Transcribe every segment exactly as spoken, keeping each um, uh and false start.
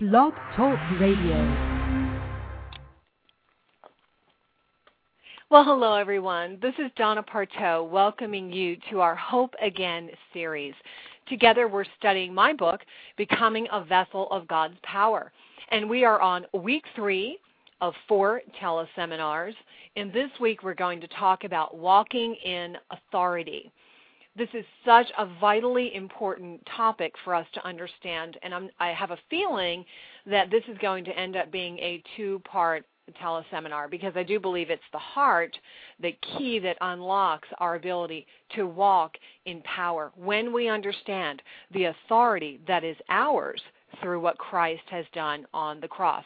Blog Talk Radio. Well, hello, everyone. This is Donna Parteau welcoming you to our Hope Again series. Together, we're studying my book, Becoming a Vessel of God's Power. And we are on week three of four teleseminars. And this week, we're going to talk about walking in authority. This is such a vitally important topic for us to understand, and I'm, I have a feeling that this is going to end up being a two-part teleseminar because I do believe it's the heart, the key that unlocks our ability to walk in power when we understand the authority that is ours through what Christ has done on the cross.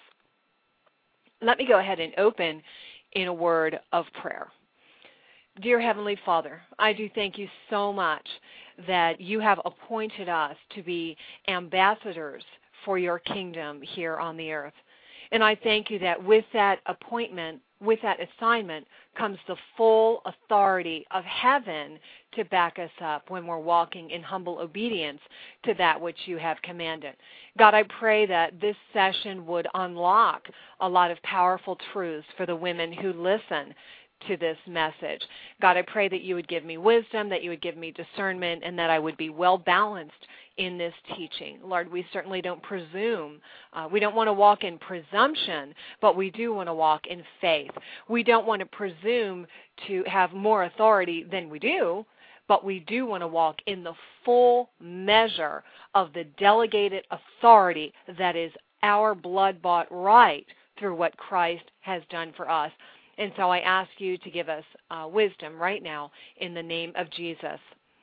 Let me go ahead and open in a word of prayer. Dear Heavenly Father, I do thank you so much that you have appointed us to be ambassadors for your kingdom here on the earth. And I thank you that with that appointment, with that assignment, comes the full authority of heaven to back us up when we're walking in humble obedience to that which you have commanded. God, I pray that this session would unlock a lot of powerful truths for the women who listen to this message. God, I pray that you would give me wisdom, that you would give me discernment, and that I would be well balanced in this teaching. Lord, we certainly don't presume. Uh, we don't want to walk in presumption, but we do want to walk in faith. We don't want to presume to have more authority than we do, but we do want to walk in the full measure of the delegated authority that is our blood-bought right through what Christ has done for us. And so I ask you to give us uh, wisdom right now in the name of Jesus.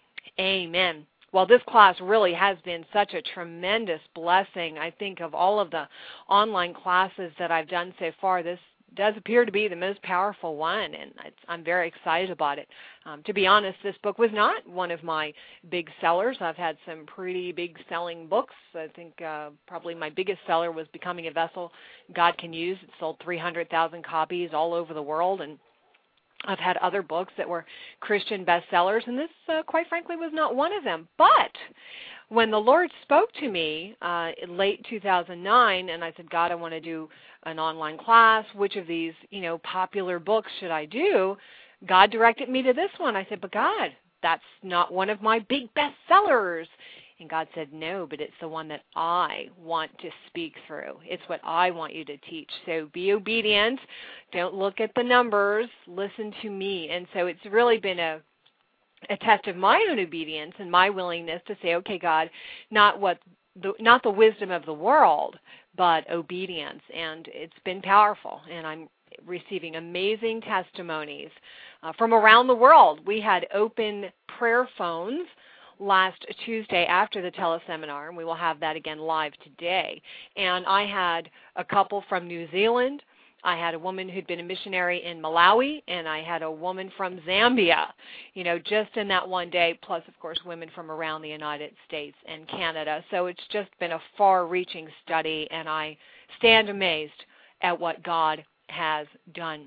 Amen. Well, this class really has been such a tremendous blessing. I think of all of the online classes that I've done so far, this does appear to be the most powerful one, and it's, I'm very excited about it. Um, to be honest, this book was not one of my big sellers. I've had some pretty big selling books. I think uh, probably my biggest seller was Becoming a Vessel God Can Use. It sold three hundred thousand copies all over the world, and I've had other books that were Christian bestsellers, and this, uh, quite frankly, was not one of them. But when the Lord spoke to me uh, in late two thousand nine, and I said, God, I want to do an online class. Which of these, you know, popular books should I do? God directed me to this one. I said, but God, that's not one of my big bestsellers. And God said, no, but it's the one that I want to speak through. It's what I want you to teach. So be obedient. Don't look at the numbers. Listen to me. And so it's really been a a test of my own obedience and my willingness to say, okay, God, not what the, not the wisdom of the world, but obedience. And it's been powerful, and I'm receiving amazing testimonies uh, from around the world. We had open prayer phones last Tuesday after the teleseminar, and we will have that again live today. And I had a couple from New Zealand. I had a woman who'd been a missionary in Malawi, and I had a woman from Zambia, you know, just in that one day, plus, of course, women from around the United States and Canada. So it's just been a far-reaching study, and I stand amazed at what God has done.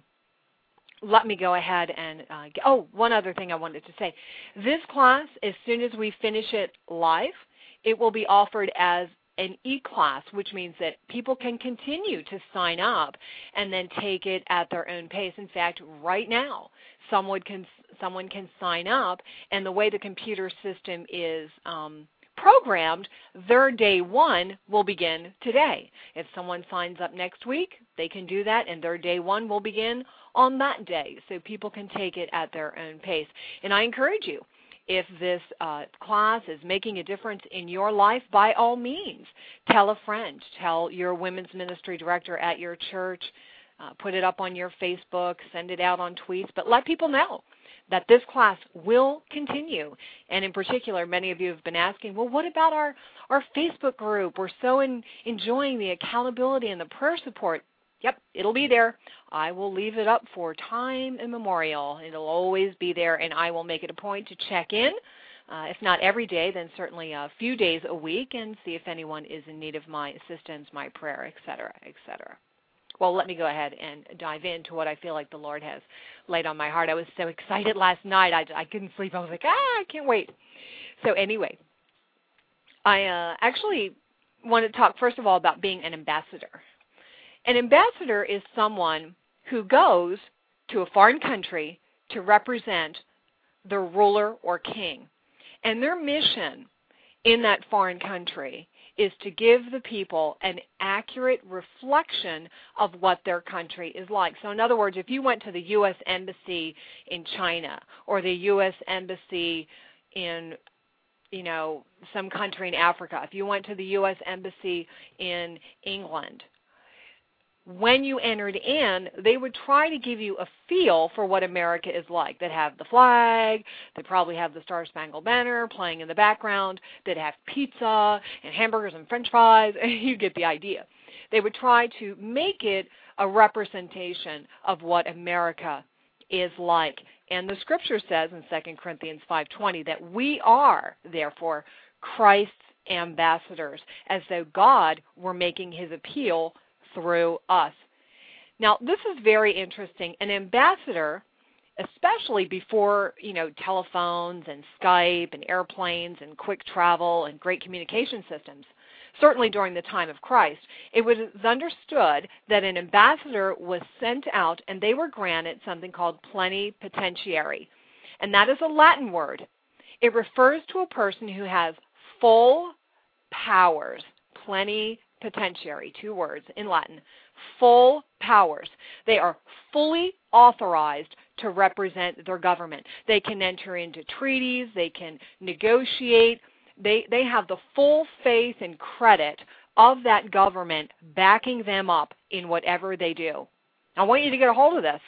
Let me go ahead and, uh, get, oh, one other thing I wanted to say. This class, as soon as we finish it live, it will be offered as an e-class, which means that people can continue to sign up and then take it at their own pace. In fact, right now, someone can someone can sign up, and the way the computer system is um, programmed, their day one will begin today. If someone signs up next week, they can do that, and their day one will begin on that day. So people can take it at their own pace. And I encourage you, if this uh, class is making a difference in your life, by all means, tell a friend. Tell your women's ministry director at your church. Uh, put it up on your Facebook. Send it out on tweets. But let people know that this class will continue. And in particular, many of you have been asking, well, what about our, our Facebook group? We're so in, enjoying the accountability and the prayer support. Yep, it'll be there. I will leave it up for time immemorial. It'll always be there, and I will make it a point to check in, uh, if not every day, then certainly a few days a week, and see if anyone is in need of my assistance, my prayer, et cetera, et cetera. Well, let me go ahead and dive into what I feel like the Lord has laid on my heart. I was so excited last night. I, I couldn't sleep. I was like, ah, I can't wait. So anyway, I uh, actually want to talk first of all about being an ambassador. An ambassador is someone who goes to a foreign country to represent the ruler or king. And their mission in that foreign country is to give the people an accurate reflection of what their country is like. So in other words, if you went to the U S Embassy in China or the U S Embassy in, you know, some country in Africa, if you went to the U S Embassy in England, when you entered in, they would try to give you a feel for what America is like. They'd have the flag, they'd probably have the Star-Spangled Banner playing in the background, they'd have pizza and hamburgers and french fries, you get the idea. They would try to make it a representation of what America is like. And the scripture says in Second Corinthians five twenty that we are, therefore, Christ's ambassadors, as though God were making his appeal through us. Now, this is very interesting. An ambassador, especially before, you know, telephones and Skype and airplanes and quick travel and great communication systems, certainly during the time of Christ, it was understood that an ambassador was sent out and they were granted something called plenipotentiary. And that is a Latin word. It refers to a person who has full powers, plenipotentiary. Potentiary, two words in Latin, full powers. They are fully authorized to represent their government. They can enter into treaties, they can negotiate, they, they have the full faith and credit of that government backing them up in whatever they do. I want you to get a hold of this.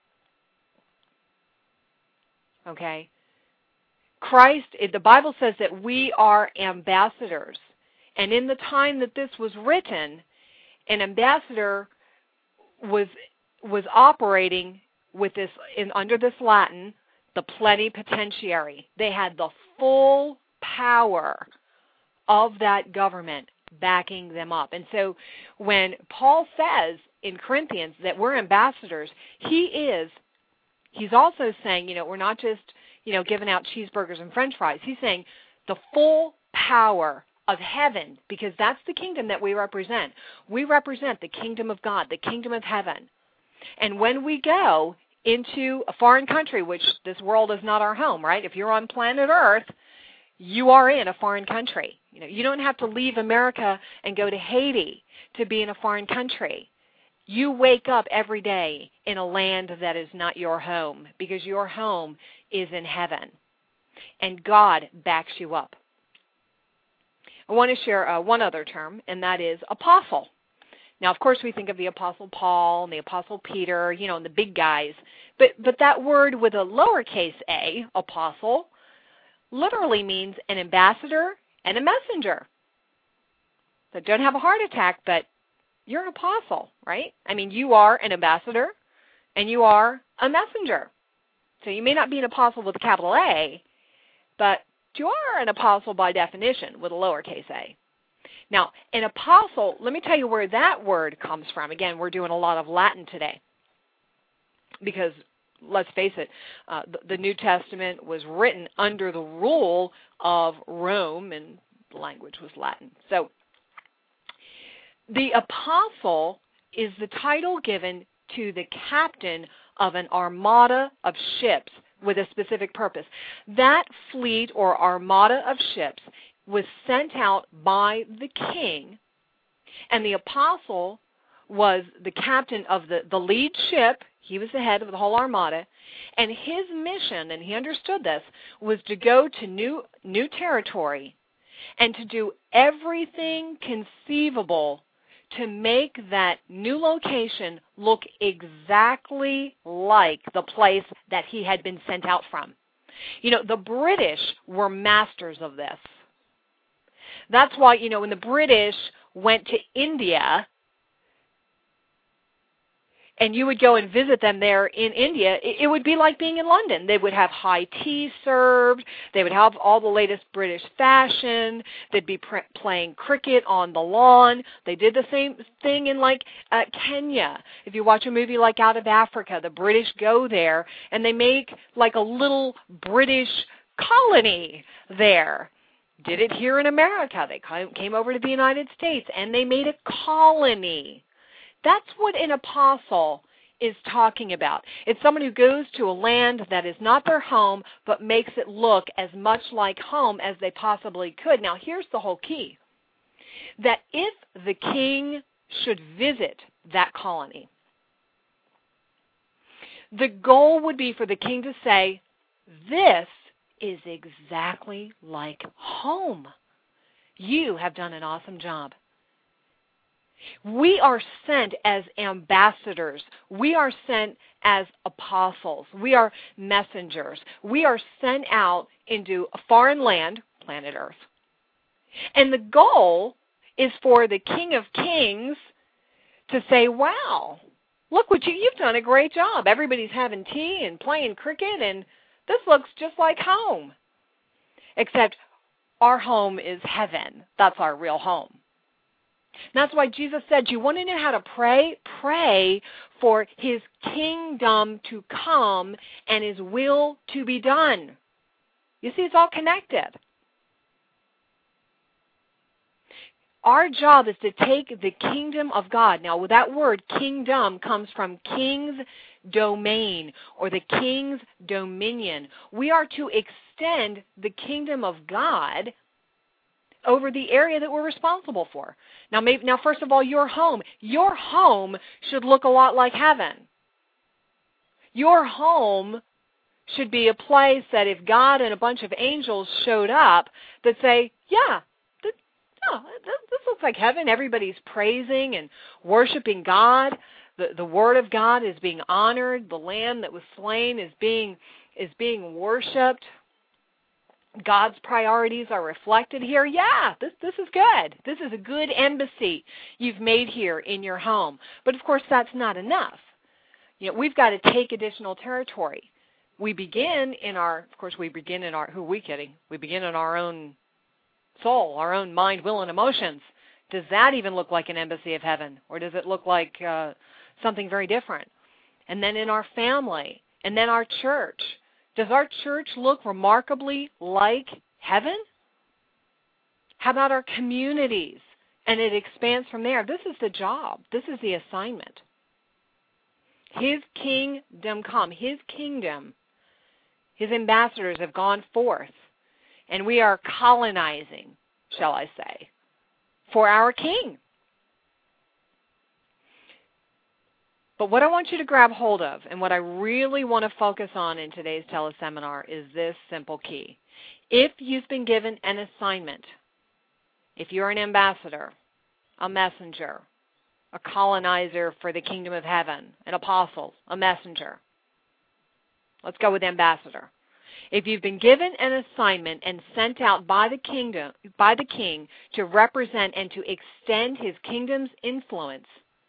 Okay? Christ, the Bible says that we are ambassadors. And in the time that this was written, an ambassador was was operating with this in under this Latin, the plenipotentiary. They had the full power of that government backing them up. And so when Paul says in Corinthians that we're ambassadors, he is he's also saying, you know, we're not just, you know, giving out cheeseburgers and french fries. He's saying the full power of heaven, because that's the kingdom that we represent. We represent the kingdom of God, the kingdom of heaven. And when we go into a foreign country, which this world is not our home, right? If you're on planet Earth, you are in a foreign country. You know, you don't have to leave America and go to Haiti to be in a foreign country. You wake up every day in a land that is not your home, because your home is in heaven. And God backs you up. I want to share uh, one other term, and that is apostle. Now, of course, we think of the Apostle Paul and the Apostle Peter, you know, and the big guys. But but that word with a lowercase a, apostle, literally means an ambassador and a messenger. So don't have a heart attack, but you're an apostle, right? I mean, you are an ambassador and you are a messenger. So you may not be an apostle with a capital A, but you are an apostle by definition with a lowercase a. Now, an apostle, let me tell you where that word comes from. Again, we're doing a lot of Latin today because, let's face it, uh, the, the New Testament was written under the rule of Rome, and the language was Latin. So the apostle is the title given to the captain of an armada of ships with a specific purpose. That fleet or armada of ships was sent out by the king, and the apostle was the captain of the, the lead ship. He was the head of the whole armada, and his mission, and he understood this, was to go to new new territory and to do everything conceivable to make that new location look exactly like the place that he had been sent out from. You know, the British were masters of this. That's why, you know, when the British went to India, and you would go and visit them there in India, it, it would be like being in London. They would have high tea served. They would have all the latest British fashion. They'd be pr- playing cricket on the lawn. They did the same thing in, like, uh, Kenya. If you watch a movie like Out of Africa, the British go there, and they make, like, a little British colony there. did it here in America. They came over to the United States, and they made a colony. That's what an apostle is talking about. It's someone who goes to a land that is not their home, but makes it look as much like home as they possibly could. Now, here's the whole key. That if the king should visit that colony, the goal would be for the king to say, this is exactly like home. You have done an awesome job. We are sent as ambassadors. We are sent as apostles. We are messengers. We are sent out into a foreign land, planet Earth. And the goal is for the King of Kings to say, wow, look what you, you've done a great job. Everybody's having tea and playing cricket, and this looks just like home. Except our home is heaven. That's our real home. And that's why Jesus said, you want to know how to pray? Pray for his kingdom to come and his will to be done. You see, it's all connected. Our job is to take the kingdom of God. Now, that word kingdom comes from king's domain or the king's dominion. We are to extend the kingdom of God over the area that we're responsible for. Now, maybe, now, first of all, your home. Your home should look a lot like heaven. Your home should be a place that if God and a bunch of angels showed up, that say, yeah, this, oh, this looks like heaven. Everybody's praising and worshiping God. The, the Word of God is being honored. The Lamb that was slain is being, is being worshipped. God's priorities are reflected here. Yeah, this this is good. This is a good embassy you've made here in your home. But, of course, that's not enough. You know, we've got to take additional territory. We begin in our, of course, we begin in our, who are we kidding? We begin in our own soul, our own mind, will, and emotions. Does that even look like an embassy of heaven? Or does it look like uh, something very different? And then in our family, and then our church. Does our church look remarkably like heaven? How about our communities? And it expands from there. This is the job. This is the assignment. His kingdom come. His kingdom, his ambassadors have gone forth, and we are colonizing, shall I say, for our king. But what I want you to grab hold of, and what I really want to focus on in today's teleseminar, is this simple key. If you've been given an assignment, if you're an ambassador, a messenger, a colonizer for the kingdom of heaven, an apostle, a messenger, let's go with ambassador. If you've been given an assignment and sent out by the kingdom, by the king to represent and to extend his kingdom's influence,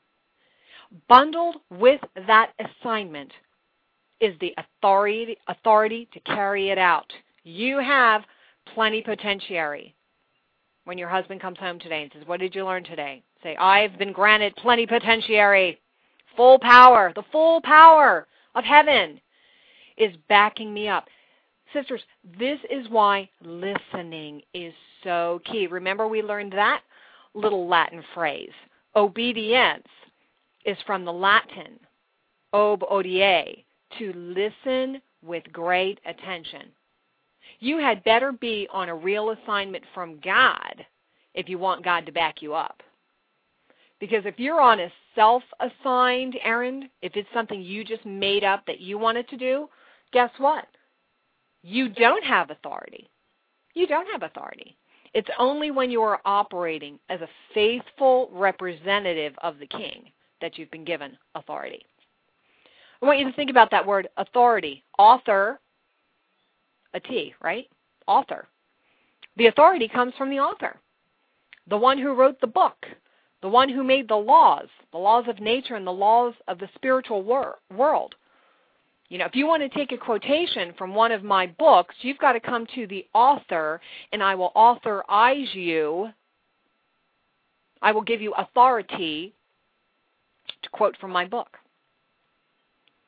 bundled with that assignment is the authority, authority to carry it out. You have plenipotentiary. When your husband comes home today and says, what did you learn today? Say, I've been granted plenipotentiary. Full power. The full power of heaven is backing me up. Sisters, this is why listening is so key. Remember, we learned that little Latin phrase. Obedience is from the Latin, ob odie, to listen with great attention. You had better be on a real assignment from God if you want God to back you up. Because if you're on a self-assigned errand, if it's something you just made up that you wanted to do, guess what? You don't have authority. You don't have authority. It's only when you are operating as a faithful representative of the King that you've been given authority. I want you to think about that word authority. Author, a T, right? Author. The authority comes from the author, the one who wrote the book, the one who made the laws, the laws of nature and the laws of the spiritual wor- world. You know, if you want to take a quotation from one of my books, you've got to come to the author, and I will authorize you. I will give you authority to quote from my book.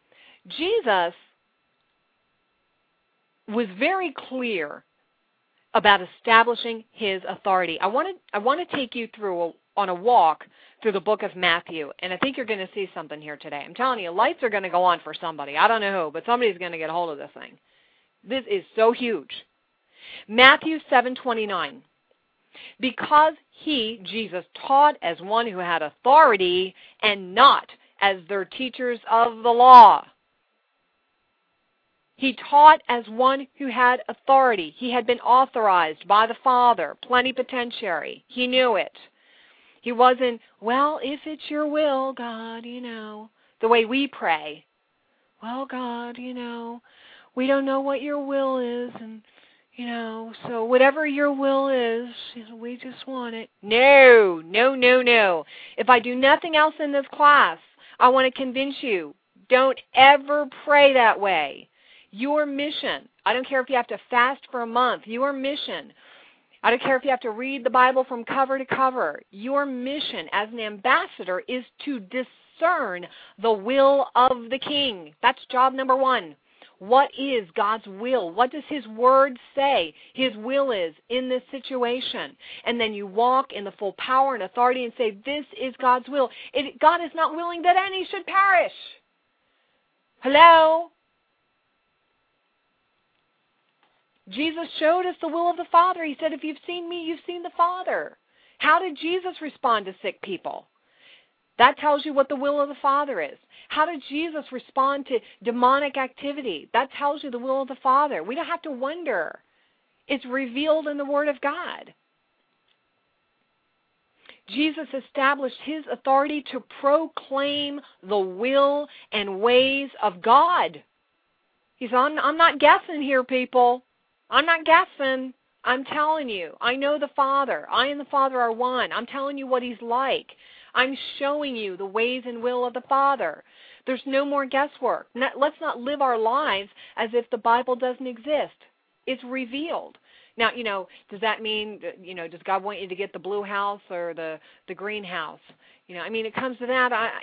Jesus was very clear about establishing his authority. I want to I want to take you through a, on a walk through the book of Matthew, and I think you're going to see something here today. I'm telling you, lights are going to go on for somebody. I don't know who, but somebody's going to get a hold of this thing. This is so huge. Matthew seven twenty-nine. Because he, Jesus, taught as one who had authority and not as their teachers of the law. He taught as one who had authority. He had been authorized by the Father, plenipotentiary. He knew it. He wasn't, well, if it's your will, God, you know, the way we pray. Well, God, you know, we don't know what your will is, and, you know, so whatever your will is, we just want it. No, no, no, no. If I do nothing else in this class, I want to convince you, don't ever pray that way. Your mission, I don't care if you have to fast for a month, your mission, I don't care if you have to read the Bible from cover to cover, your mission as an ambassador is to discern the will of the King. That's job number one. What is God's will? What does His Word say His will is in this situation? And then you walk in the full power and authority and say, this is God's will. It, God is not willing that any should perish. Hello? Jesus showed us the will of the Father. He said, if you've seen me, you've seen the Father. How did Jesus respond to sick people? That tells you what the will of the Father is. How did Jesus respond to demonic activity? That tells you the will of the Father. We don't have to wonder. It's revealed in the Word of God. Jesus established His authority to proclaim the will and ways of God. He said, I'm, I'm not guessing here, people. I'm not guessing. I'm telling you. I know the Father. I and the Father are one. I'm telling you what He's like. I'm showing you the ways and will of the Father. There's no more guesswork. Let's not live our lives as if the Bible doesn't exist. It's revealed. Now, you know, does that mean, you know, does God want you to get the blue house or the, the green house? You know, I mean, it comes to that. I,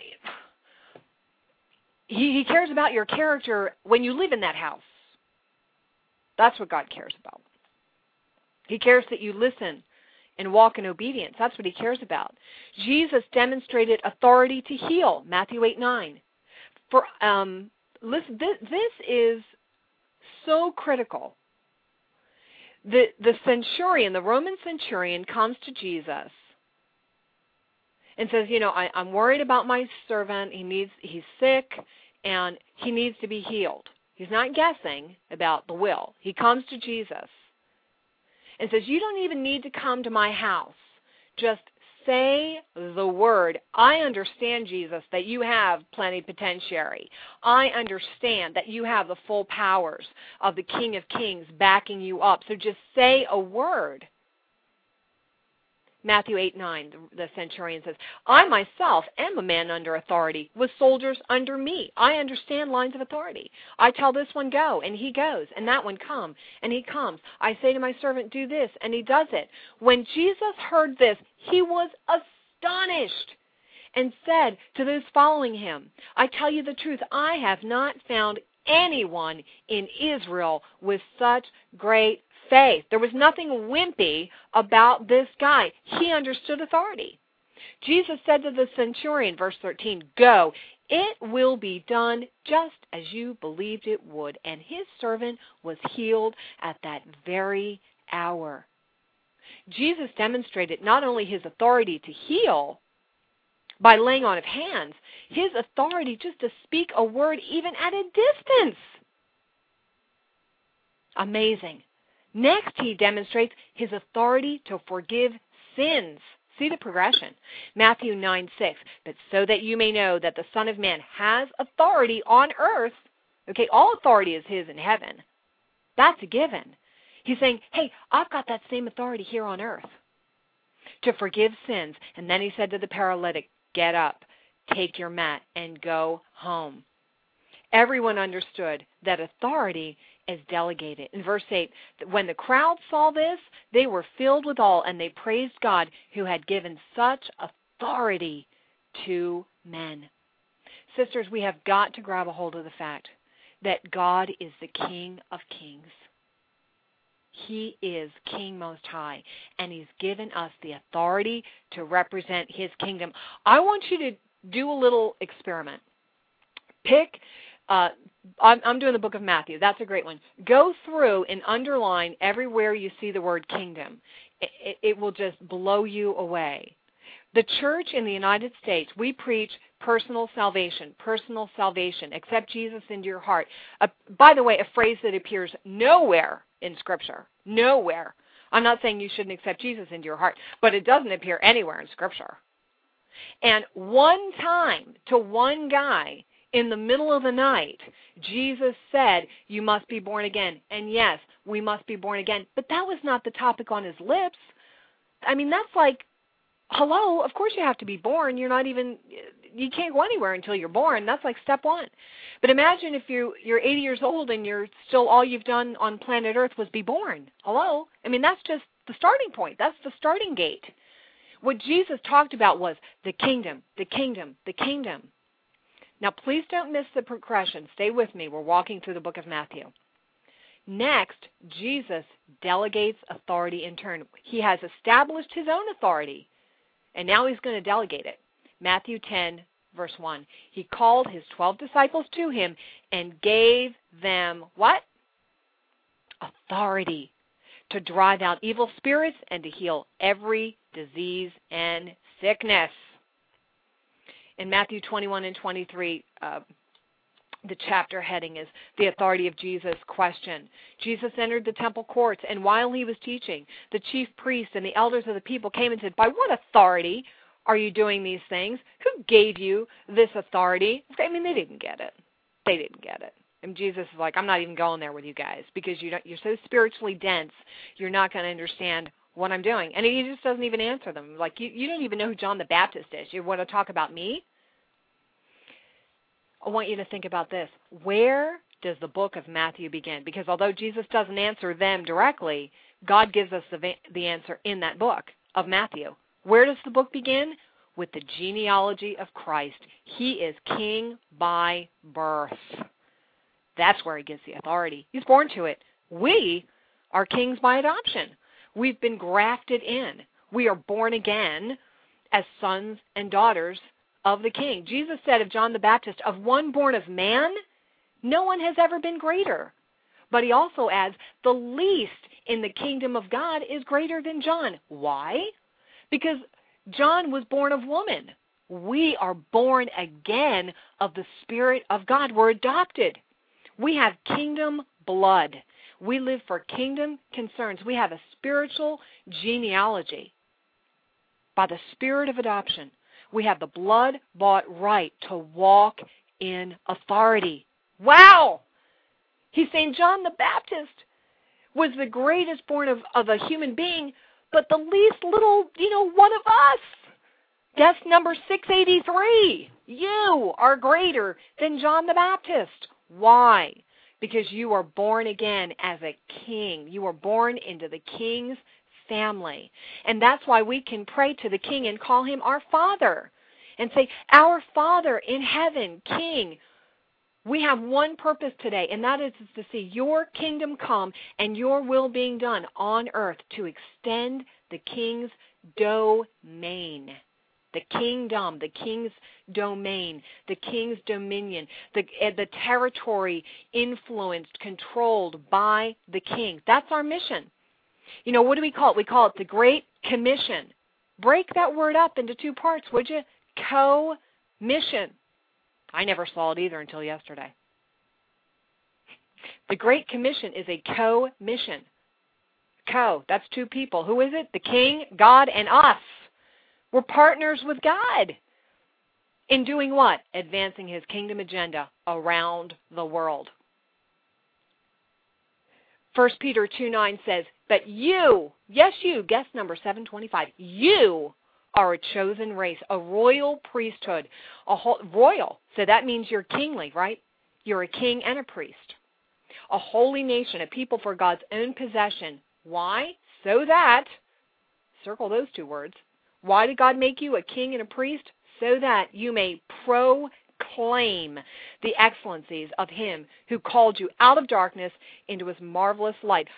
he, he cares about your character when you live in that house. That's what God cares about. He cares that you listen and walk in obedience. That's what He cares about. Jesus demonstrated authority to heal, Matthew eight nine. For um, listen, this, this is so critical. The the centurion, the Roman centurion, comes to Jesus and says, you know, I, I'm worried about my servant. He needs, he's sick, and he needs to be healed. He's not guessing about the will. He comes to Jesus and says, you don't even need to come to my house. Just say the word. I understand, Jesus, that you have plenipotentiary. I understand that you have the full powers of the King of Kings backing you up. So just say a word. Matthew eight nine, the centurion says, I myself am a man under authority, with soldiers under me. I understand lines of authority. I tell this one, go, and he goes, and that one, come, and he comes. I say to my servant, do this, and he does it. When Jesus heard this, he was astonished and said to those following him, I tell you the truth, I have not found anyone in Israel with such great faith. There was nothing wimpy about this guy. He understood authority. Jesus said to the centurion, verse thirteen, go, it will be done just as you believed it would. And his servant was healed at that very hour. Jesus demonstrated not only his authority to heal by laying on of hands, his authority just to speak a word even at a distance. Amazing. Next, he demonstrates his authority to forgive sins. See the progression. Matthew nine six, but so that you may know that the Son of Man has authority on earth. Okay, all authority is his in heaven. That's a given. He's saying, hey, I've got that same authority here on earth to forgive sins. And then he said to the paralytic, get up, take your mat, and go home. Everyone understood that authority is delegated. In verse eight, when the crowd saw this, they were filled with awe, and they praised God who had given such authority to men. Sisters, we have got to grab a hold of the fact that God is the King of Kings. He is King Most High, and He's given us the authority to represent His kingdom. I want you to do a little experiment. Pick, uh, I'm, I'm doing the book of Matthew. That's a great one. Go through and underline everywhere you see the word kingdom. It, it, it will just blow you away. The church in the United States, we preach personal salvation, personal salvation, accept Jesus into your heart. Uh, by the way, a phrase that appears nowhere in Scripture, nowhere. I'm not saying you shouldn't accept Jesus into your heart, but it doesn't appear anywhere in Scripture. And one time to one guy in the middle of the night, Jesus said, you must be born again. And yes, we must be born again. But that was not the topic on his lips. I mean, that's like, hello, of course you have to be born. You're not even, you can't go anywhere until you're born. That's like step one. But imagine if you, you're eighty years old and you're still, all you've done on planet Earth was be born. Hello? I mean, that's just the starting point. That's the starting gate. What Jesus talked about was the kingdom, the kingdom, the kingdom. Now, please don't miss the progression. Stay with me. We're walking through the book of Matthew. Next, Jesus delegates authority in turn. He has established his own authority, and now he's going to delegate it. Matthew ten, verse one. He called his twelve disciples to him and gave them what? Authority to drive out evil spirits and to heal every disease and sickness. In Matthew twenty-one and twenty-three, uh, the chapter heading is the authority of Jesus question. Jesus entered the temple courts, and while he was teaching, the chief priests and the elders of the people came and said, by what authority are you doing these things? Who gave you this authority? I mean, they didn't get it. They didn't get it. And Jesus is like, I'm not even going there with you guys because you don't, you're so spiritually dense, you're not going to understand what I'm doing. And he just doesn't even answer them. Like, you, you don't even know who John the Baptist is. You want to talk about me? I want you to think about this. Where does the book of Matthew begin? Because although Jesus doesn't answer them directly, God gives us the, the answer in that book of Matthew. Where does the book begin? With the genealogy of Christ. He is king by birth. That's where he gets the authority. He's born to it. We are kings by adoption. We've been grafted in. We are born again as sons and daughters of the King. Jesus said of John the Baptist, of one born of man, no one has ever been greater. But he also adds, the least in the kingdom of God is greater than John. Why? Because John was born of woman. We are born again of the Spirit of God. We're adopted. We have kingdom blood. We live for kingdom concerns. We have a spiritual genealogy. By the Spirit of adoption, we have the blood-bought right to walk in authority. Wow! He's saying John the Baptist was the greatest born of, of a human being, but the least little, you know, one of us. Guess number six eighty-three. You are greater than John the Baptist. Why? Because you are born again as a king. You are born into the king's family. And that's why we can pray to the king and call him our Father and say, our Father in heaven, King. We have one purpose today, and that is to see your kingdom come and your will being done on earth to extend the king's domain. The kingdom, the king's domain, the king's dominion, the, uh, the territory influenced, controlled by the king. That's our mission. You know, what do we call it? We call it the Great Commission. Break that word up into two parts, would you? Co-mission. I never saw it either until yesterday. The Great Commission is a co-mission. Co, that's two people. Who is it? The King, God, and us. We're partners with God in doing what? Advancing his kingdom agenda around the world. First Peter two nine says, but you, yes you, guess number seven twenty-five, you are a chosen race, a royal priesthood, a whole, royal, so that means you're kingly, right? You're a king and a priest. A holy nation, a people for God's own possession. Why? So that, circle those two words, why did God make you a king and a priest? So that you may proclaim the excellencies of him who called you out of darkness into his marvelous light.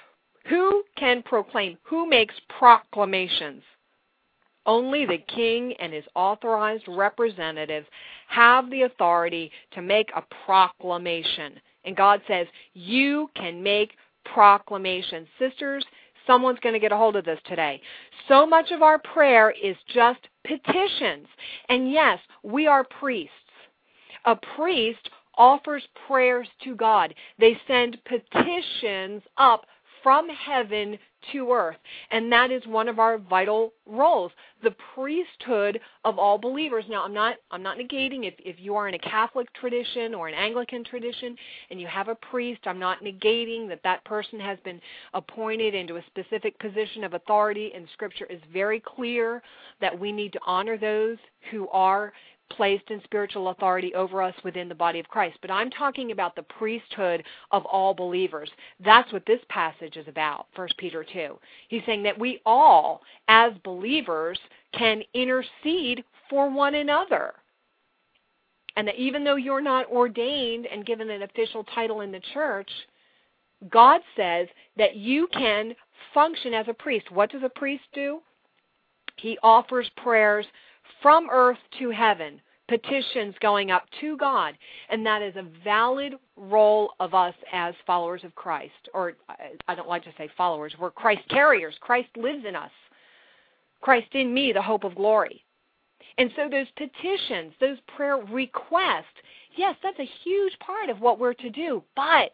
Who can proclaim? Who makes proclamations? Only the king and his authorized representatives have the authority to make a proclamation. And God says, you can make proclamations. Sisters, someone's going to get a hold of this today. So much of our prayer is just petitions. And yes, we are priests. A priest offers prayers to God. They send petitions up from heaven to earth. And that is one of our vital roles, the priesthood of all believers. Now, I'm not I'm not negating if, if you are in a Catholic tradition or an Anglican tradition and you have a priest, I'm not negating that that person has been appointed into a specific position of authority, and Scripture is very clear that we need to honor those who are placed in spiritual authority over us within the body of Christ. But I'm talking about the priesthood of all believers. That's what this passage is about, First Peter two. He's saying that we all, as believers, can intercede for one another. And that even though you're not ordained and given an official title in the church, God says that you can function as a priest. What does a priest do? He offers prayers from earth to heaven, petitions going up to God, and that is a valid role of us as followers of Christ, or I don't like to say followers, we're Christ carriers. Christ lives in us. Christ in me, the hope of glory. And so those petitions, those prayer requests, yes, that's a huge part of what we're to do, but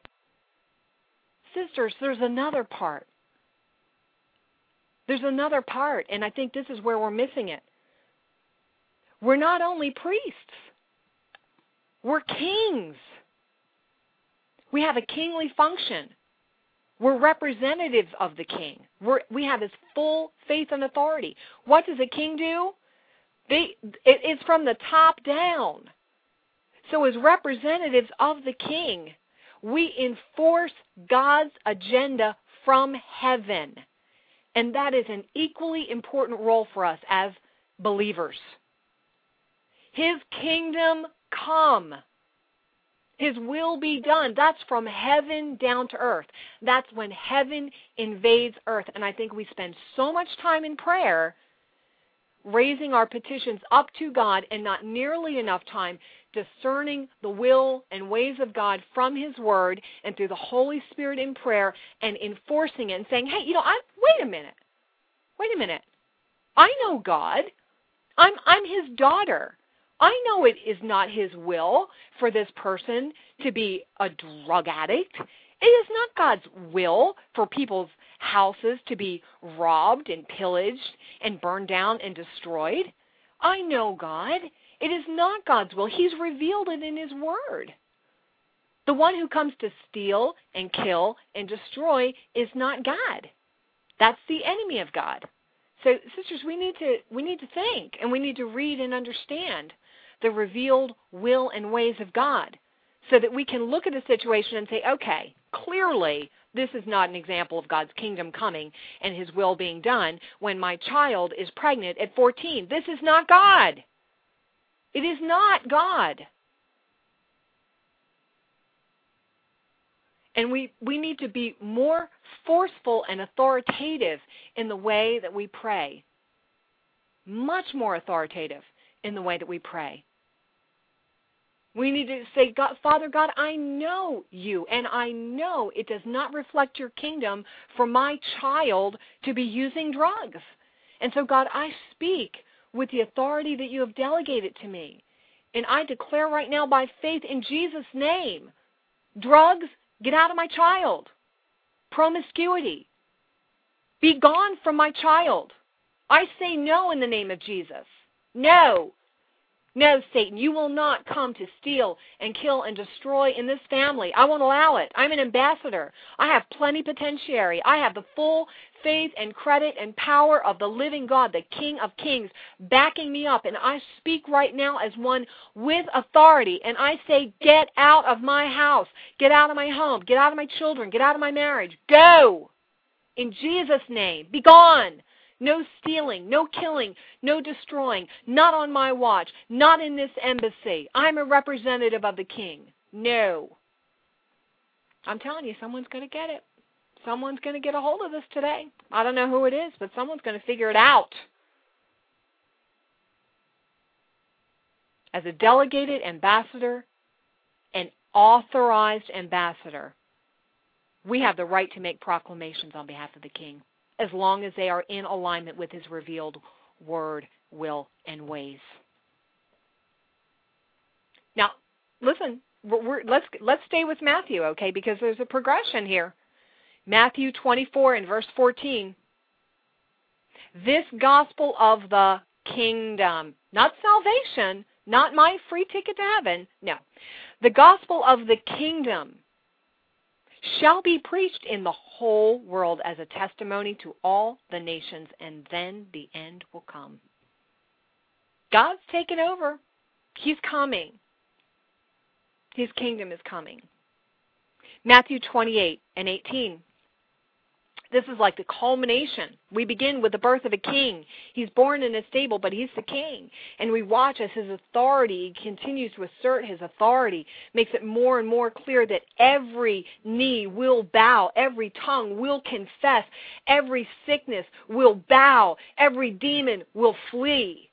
sisters, there's another part. There's another part, and I think this is where we're missing it. We're not only priests. We're kings. We have a kingly function. We're representatives of the king. We're, we have his full faith and authority. What does a king do? They, it, it's from the top down. So as representatives of the king, we enforce God's agenda from heaven. And that is an equally important role for us as believers. His kingdom come. His will be done. That's from heaven down to earth. That's when heaven invades earth. And I think we spend so much time in prayer raising our petitions up to God and not nearly enough time discerning the will and ways of God from His Word and through the Holy Spirit in prayer and enforcing it and saying, hey, you know, I, wait a minute. Wait a minute. I know God. I'm, I'm His daughter. I know it is not His will for this person to be a drug addict. It is not God's will for people's houses to be robbed and pillaged and burned down and destroyed. I know God. It is not God's will. He's revealed it in His Word. The one who comes to steal and kill and destroy is not God. That's the enemy of God. So, sisters, we need to we need to think and we need to read and understand the revealed will and ways of God so that we can look at a situation and say, okay, clearly this is not an example of God's kingdom coming and His will being done when my child is pregnant at fourteen. This is not God. It is not God. And we, we need to be more forceful and authoritative in the way that we pray. Much more authoritative in the way that we pray. We need to say, God, Father God, I know you, and I know it does not reflect your kingdom for my child to be using drugs. And so, God, I speak with the authority that you have delegated to me. And I declare right now by faith in Jesus' name, drugs, get out of my child. Promiscuity, be gone from my child. I say no in the name of Jesus. No. No, Satan, you will not come to steal and kill and destroy in this family. I won't allow it. I'm an ambassador. I have plenipotentiary. I have the full faith and credit and power of the living God, the King of Kings, backing me up. And I speak right now as one with authority. And I say, get out of my house. Get out of my home. Get out of my children. Get out of my marriage. Go! In Jesus' name. Be gone! No stealing, no killing, no destroying, not on my watch, not in this embassy. I'm a representative of the King. No. I'm telling you, someone's going to get it. Someone's going to get a hold of this today. I don't know who it is, but someone's going to figure it out. As a delegated ambassador, an authorized ambassador, we have the right to make proclamations on behalf of the King, as long as they are in alignment with his revealed word, will, and ways. Now, listen, we're, we're, let's let's stay with Matthew, okay, because there's a progression here. Matthew twenty-four and verse fourteen. This gospel of the kingdom, not salvation, not my free ticket to heaven, no. The gospel of the kingdom shall be preached in the whole world as a testimony to all the nations, and then the end will come. God's taken over. He's coming. His kingdom is coming. Matthew twenty-eight and eighteen. This is like the culmination. We begin with the birth of a king. He's born in a stable, but he's the king. And we watch as his authority continues to assert his authority, makes it more and more clear that every knee will bow, every tongue will confess, every sickness will bow, every demon will flee.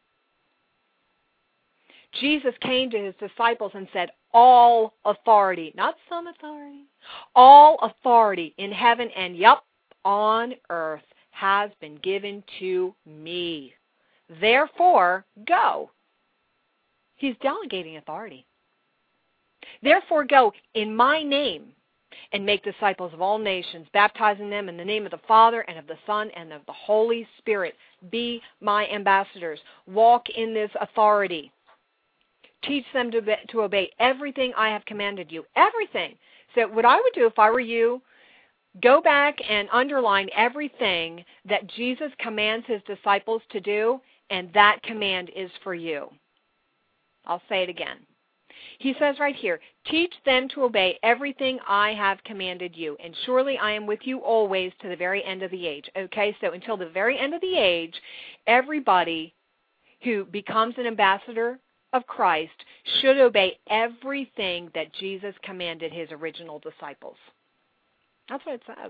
Jesus came to his disciples and said, all authority, not some authority, all authority in heaven and, yep, on earth has been given to me. Therefore, go. He's delegating authority. Therefore, go in my name and make disciples of all nations, baptizing them in the name of the Father and of the Son and of the Holy Spirit. Be my ambassadors. Walk in this authority. Teach them to, be, to obey everything I have commanded you. Everything. So what I would do if I were you, go back and underline everything that Jesus commands his disciples to do, and that command is for you. I'll say it again. He says right here, teach them to obey everything I have commanded you, and surely I am with you always to the very end of the age. Okay, so until the very end of the age, everybody who becomes an ambassador of Christ should obey everything that Jesus commanded his original disciples. That's what it says.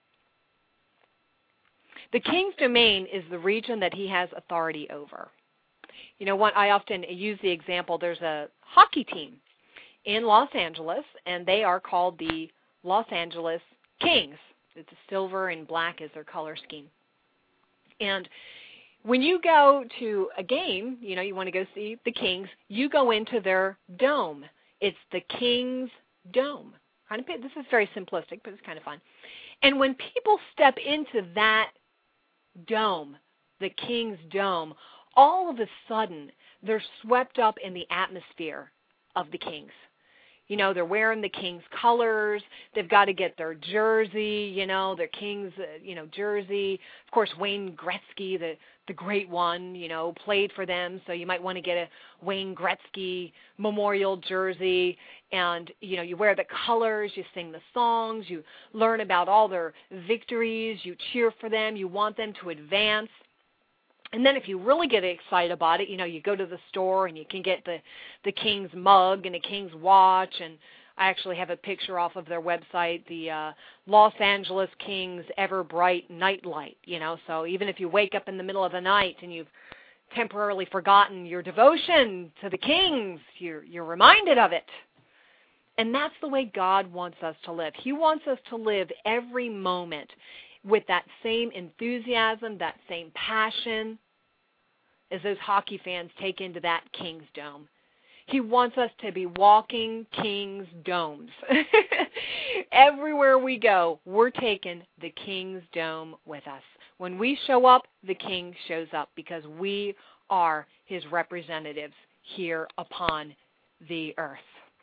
The king's domain is the region that he has authority over. You know what? I often use the example, there's a hockey team in Los Angeles, and they are called the Los Angeles Kings. It's silver and black is their color scheme. And when you go to a game, you know, you want to go see the Kings, you go into their dome. It's the King's Dome. Kind of, this is very simplistic, but it's kind of fun. And when people step into that dome, the King's Dome, all of a sudden they're swept up in the atmosphere of the Kings. You know, they're wearing the King's colors. They've got to get their jersey, you know, their King's, uh, you know, jersey. Of course, Wayne Gretzky, the, the great one, you know, played for them. So you might want to get a Wayne Gretzky memorial jersey. And, you know, you wear the colors, you sing the songs, you learn about all their victories, you cheer for them, you want them to advance. And then if you really get excited about it, you know, you go to the store and you can get the, the King's mug and the King's watch. And I actually have a picture off of their website, the uh, Los Angeles Kings Ever Bright Nightlight, you know. So even if you wake up in the middle of the night and you've temporarily forgotten your devotion to the Kings, you're, you're reminded of it. And that's the way God wants us to live. He wants us to live every moment with that same enthusiasm, that same passion as those hockey fans take into that King's Dome. He wants us to be walking King's Domes. Everywhere we go, we're taking the King's Dome with us. When we show up, the King shows up because we are his representatives here upon the earth.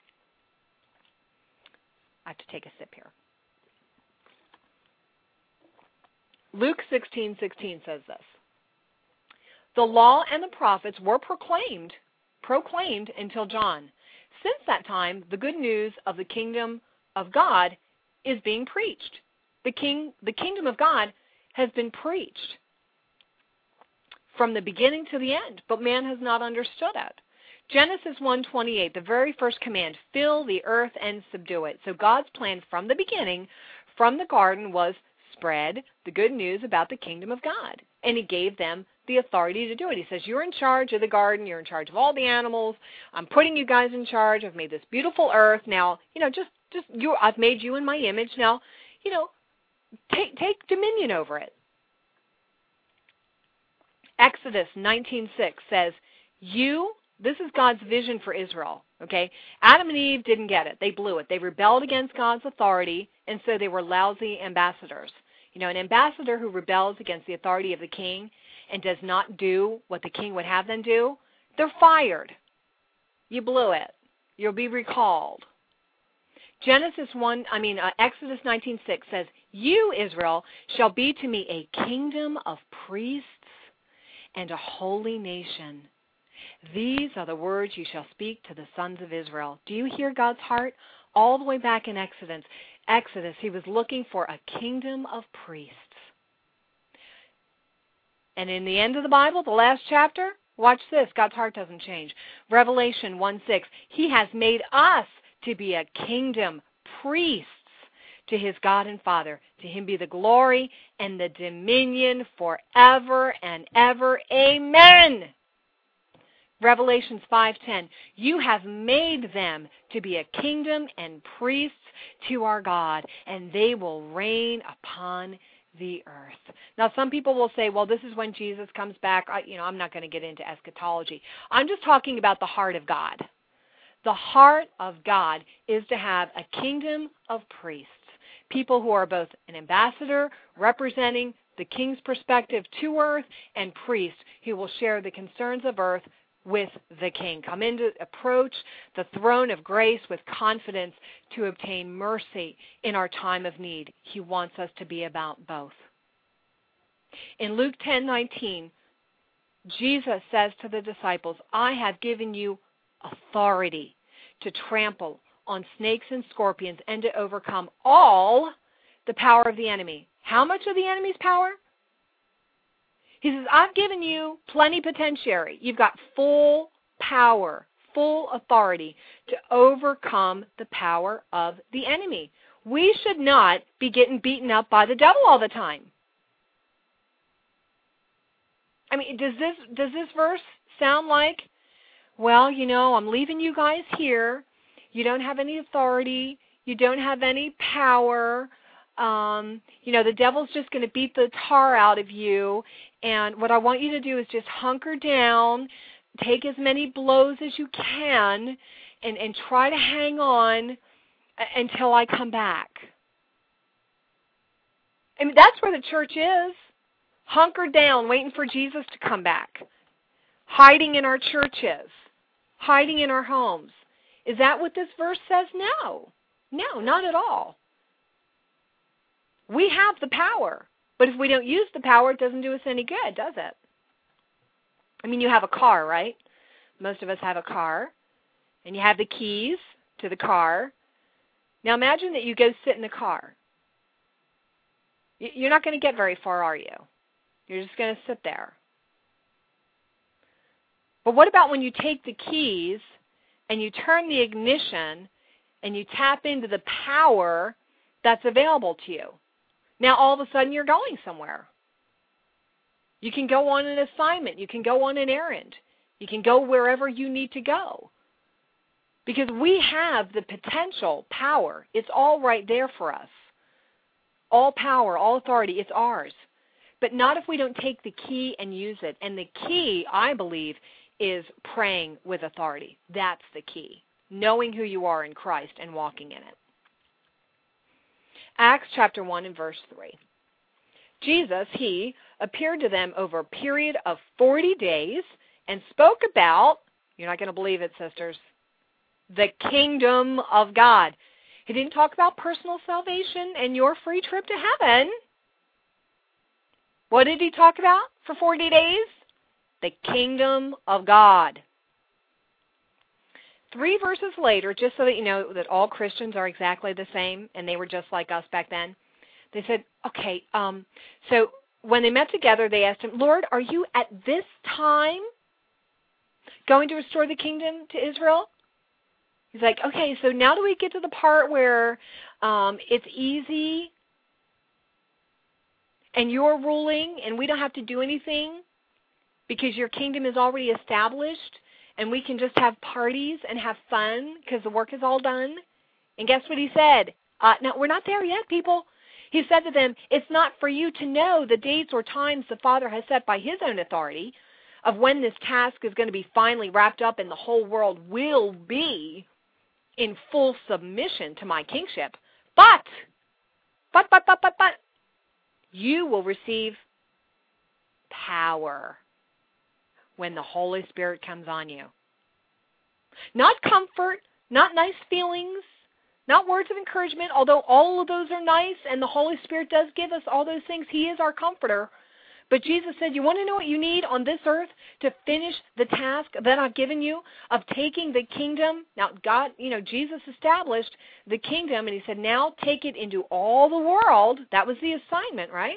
I have to take a sip here. Luke sixteen sixteen says this. The law and the prophets were proclaimed, proclaimed until John. Since that time, the good news of the kingdom of God is being preached. The king, the kingdom of God has been preached from the beginning to the end, but man has not understood it. Genesis one twenty-eight, the very first command, fill the earth and subdue it. So God's plan from the beginning from the garden was spread the good news about the kingdom of God. And he gave them the authority to do it. He says, you're in charge of the garden. You're in charge of all the animals. I'm putting you guys in charge. I've made this beautiful earth. Now, you know, just, just you, I've made you in my image. Now, you know, take, take dominion over it. Exodus nineteen six says, you, this is God's vision for Israel, okay? Adam and Eve didn't get it. They blew it. They rebelled against God's authority, and so they were lousy ambassadors. You know, an ambassador who rebels against the authority of the king and does not do what the king would have them do, they're fired. You blew it. You'll be recalled. Genesis one, I mean, uh, Exodus nineteen six says, you, Israel, shall be to me a kingdom of priests and a holy nation. These are the words you shall speak to the sons of Israel. Do you hear God's heart? All the way back in Exodus, Exodus, he was looking for a kingdom of priests. And in the end of the Bible, the last chapter, watch this, God's heart doesn't change. Revelation one six, he has made us to be a kingdom, priests to his God and Father. To him be the glory and the dominion forever and ever. Amen. Revelations five ten, you have made them to be a kingdom and priests to our God, and they will reign upon the earth. Now, some people will say, well, this is when Jesus comes back. I, you know, I'm not going to get into eschatology. I'm just talking about the heart of God. The heart of God is to have a kingdom of priests, people who are both an ambassador representing the king's perspective to earth, and priests who will share the concerns of earth with the king. Come in to approach the throne of grace with confidence to obtain mercy in our time of need. He wants us to be about both. In Luke ten nineteen, Jesus says to the disciples, I have given you authority to trample on snakes and scorpions and to overcome all the power of the enemy. How much of the enemy's power? He says, I've given you plenipotentiary. You've got full power, full authority to overcome the power of the enemy. We should not be getting beaten up by the devil all the time. I mean, does this does this verse sound like, well, you know, I'm leaving you guys here. You don't have any authority. You don't have any power. Um, you know, the devil's just going to beat the tar out of you. And what I want you to do is just hunker down, take as many blows as you can, and, and try to hang on until I come back. I mean, that's where the church is. Hunkered down, waiting for Jesus to come back. Hiding in our churches. Hiding in our homes. Is that what this verse says? No. No, not at all. We have the power. But if we don't use the power, it doesn't do us any good, does it? I mean, you have a car, right? Most of us have a car. And you have the keys to the car. Now imagine that you go sit in the car. You're not going to get very far, are you? You're just going to sit there. But what about when you take the keys and you turn the ignition and you tap into the power that's available to you? Now all of a sudden you're going somewhere. You can go on an assignment. You can go on an errand. You can go wherever you need to go. Because we have the potential power. It's all right there for us. All power, all authority, it's ours. But not if we don't take the key and use it. And the key, I believe, is praying with authority. That's the key. Knowing who you are in Christ and walking in it. Acts chapter one and verse three. Jesus, he appeared to them over a period of forty days and spoke about, you're not going to believe it, sisters, the kingdom of God. He didn't talk about personal salvation and your free trip to heaven. What did he talk about for forty days? The kingdom of God. Three verses later, just so that you know that all Christians are exactly the same, and they were just like us back then, they said, okay, um, so when they met together, they asked him, Lord, are you at this time going to restore the kingdom to Israel? He's like, okay, so now do we get to the part where um, it's easy and you're ruling and we don't have to do anything because your kingdom is already established and we can just have parties and have fun because the work is all done? And guess what he said? Uh, no, we're not there yet, people. He said to them, it's not for you to know the dates or times the Father has set by his own authority of when this task is going to be finally wrapped up and the whole world will be in full submission to my kingship. But, but, but, but, but, but, you will receive power when the Holy Spirit comes on you. Not comfort, not nice feelings, not words of encouragement, although all of those are nice and the Holy Spirit does give us all those things. He is our comforter. But Jesus said, you want to know what you need on this earth to finish the task that I've given you of taking the kingdom? Now, God, you know, Jesus established the kingdom, and he said, now take it into all the world. That was the assignment, right?